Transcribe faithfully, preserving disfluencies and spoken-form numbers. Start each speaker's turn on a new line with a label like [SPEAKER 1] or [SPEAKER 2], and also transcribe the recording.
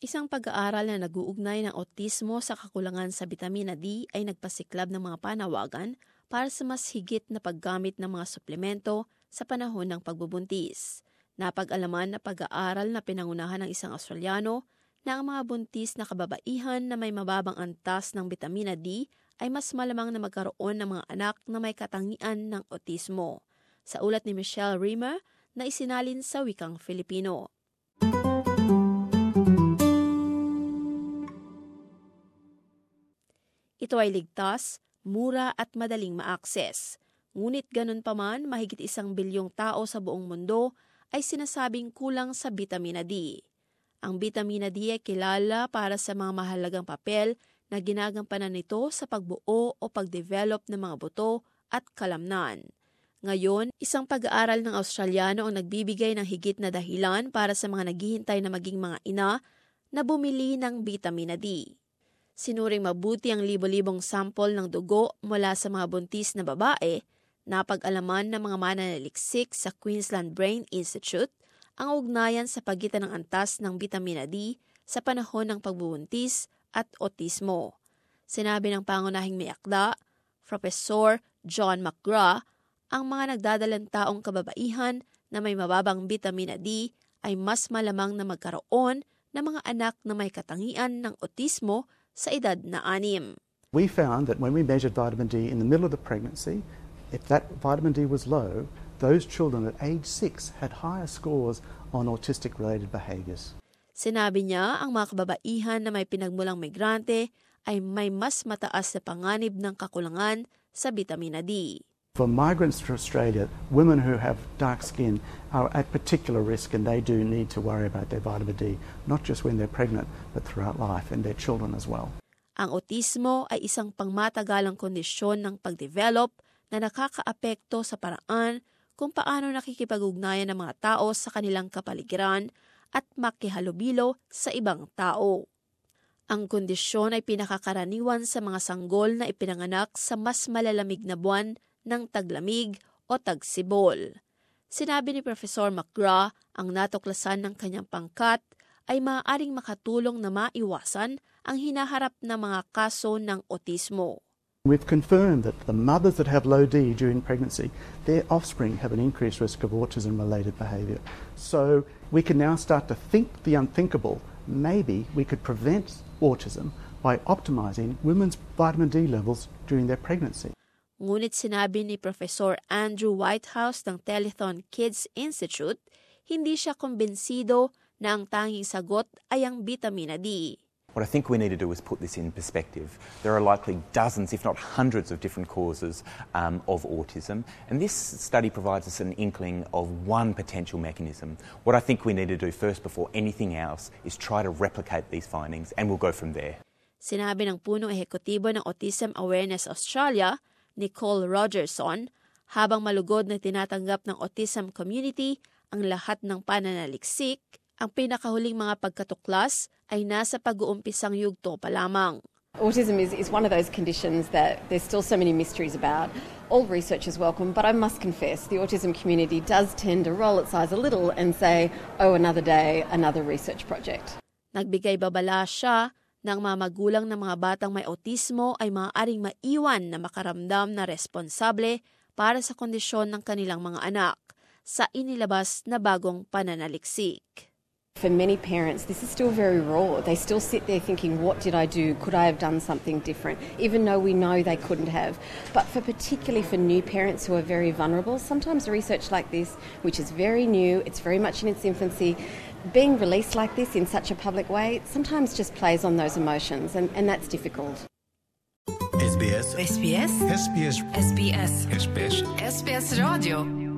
[SPEAKER 1] Isang pag-aaral na nag-uugnay ng autismo sa kakulangan sa bitamina D ay nagpasiklab ng mga panawagan para sa mas higit na paggamit ng mga suplemento sa panahon ng pagbubuntis. Napag-alaman na pag-aaral na pinangunahan ng isang Australiano na ang mga buntis na kababaihan na may mababang antas ng bitamina D ay mas malamang na magkaroon ng mga anak na may katangian ng autismo. Sa ulat ni Michelle Rimmer na isinalin sa wikang Filipino. Ito ay ligtas, mura at madaling ma-access. Ngunit ganun pa man, mahigit isang bilyong tao sa buong mundo ay sinasabing kulang sa bitamina D. Ang bitamina D ay kilala para sa mga mahalagang papel na ginagampanan nito sa pagbuo o pagdevelop ng mga buto at kalamnan. Ngayon, isang pag-aaral ng Australiano ang nagbibigay ng higit na dahilan para sa mga naghihintay na maging mga ina na bumili ng bitamina D. Sinuring mabuti ang libo-libong sample ng dugo mula sa mga buntis na babae, napag-alaman ng mga mananaliksik sa Queensland Brain Institute ang ugnayan sa pagitan ng antas ng bitamina D sa panahon ng pagbubuntis at autismo. Sinabi ng pangunahing may akda, Professor John McGrath, ang mga nagdadalang taong kababaihan na may mababang bitamina D ay mas malamang na magkaroon ng mga anak na may katangian ng autismo sa edad na anim.
[SPEAKER 2] We found that when we measured vitamin D in the middle of the pregnancy, if that vitamin D was low, those children at age six had higher scores on autistic-related behaviors.
[SPEAKER 1] Sinabi niya ang mga kababaihan na may pinagmulang migrante ay may mas mataas na panganib ng kakulangan sa bitamina D.
[SPEAKER 2] For migrants to Australia, women who have dark skin are at particular risk and they do need to worry about their vitamin D, not just when they're pregnant, but throughout life and their children as well.
[SPEAKER 1] Ang autismo ay isang pangmatagalang kondisyon ng pagdevelop na nakakaapekto sa paraan kung paano nakikipag-ugnayan ng mga tao sa kanilang kapaligiran at makihalubilo sa ibang tao. Ang kondisyon ay pinakakaraniwan sa mga sanggol na ipinanganak sa mas malalamig na buwan ng taglamig o tagsibol. Sinabi ni Professor McGrath ang natuklasan ng kanyang pangkat ay maaaring makatulong na maiwasan ang hinaharap na mga kaso ng autismo.
[SPEAKER 2] We've confirmed that the mothers that have low D during pregnancy, their offspring have an increased risk of autism-related behaviour. So we can now start to think the unthinkable. Maybe we could prevent autism by optimising women's vitamin D levels during their pregnancy.
[SPEAKER 1] Ngunit sinabi ni Professor Andrew Whitehouse ng Telethon Kids Institute, hindi siya kumbinsido na ang tanging sagot ay ang bitamina D.
[SPEAKER 3] What I think we need to do is put this in perspective. There are likely dozens, if not hundreds, of different causes um, of autism, and this study provides us an inkling of one potential mechanism. What I think we need to do first before anything else is try to replicate these findings, and we'll go from there.
[SPEAKER 1] Sinabi ng punong ehekutibo ng Autism Awareness Australia, Nicole Rogerson, habang malugod na tinatanggap ng autism community ang lahat ng pananaliksik, ang pinakahuling mga pagkatuklas ay nasa pag-uumpisang yugto pa lamang.
[SPEAKER 4] Autism is, is one of those conditions that there's still so many mysteries about. All research is welcome, but I must confess the autism community does tend to roll its eyes a little and say, oh, another day, another research project.
[SPEAKER 1] Nagbigay babala siya ng mga magulang ng mga batang may autismo ay maaaring maiwan na makaramdam na responsable para sa kondisyon ng kanilang mga anak sa inilabas na bagong pananaliksik.
[SPEAKER 4] For many parents, this is still very raw. They still sit there thinking, what did I do? Could I have done something different? Even though we know they couldn't have. But for particularly for new parents who are very vulnerable, sometimes research like this, which is very new, it's very much in its infancy, being released like this in such a public way sometimes just plays on those emotions, and, and that's difficult.
[SPEAKER 5] S B S.
[SPEAKER 6] S B S.
[SPEAKER 5] S B S.
[SPEAKER 6] S B S.
[SPEAKER 5] S B S.
[SPEAKER 6] S B S Radio.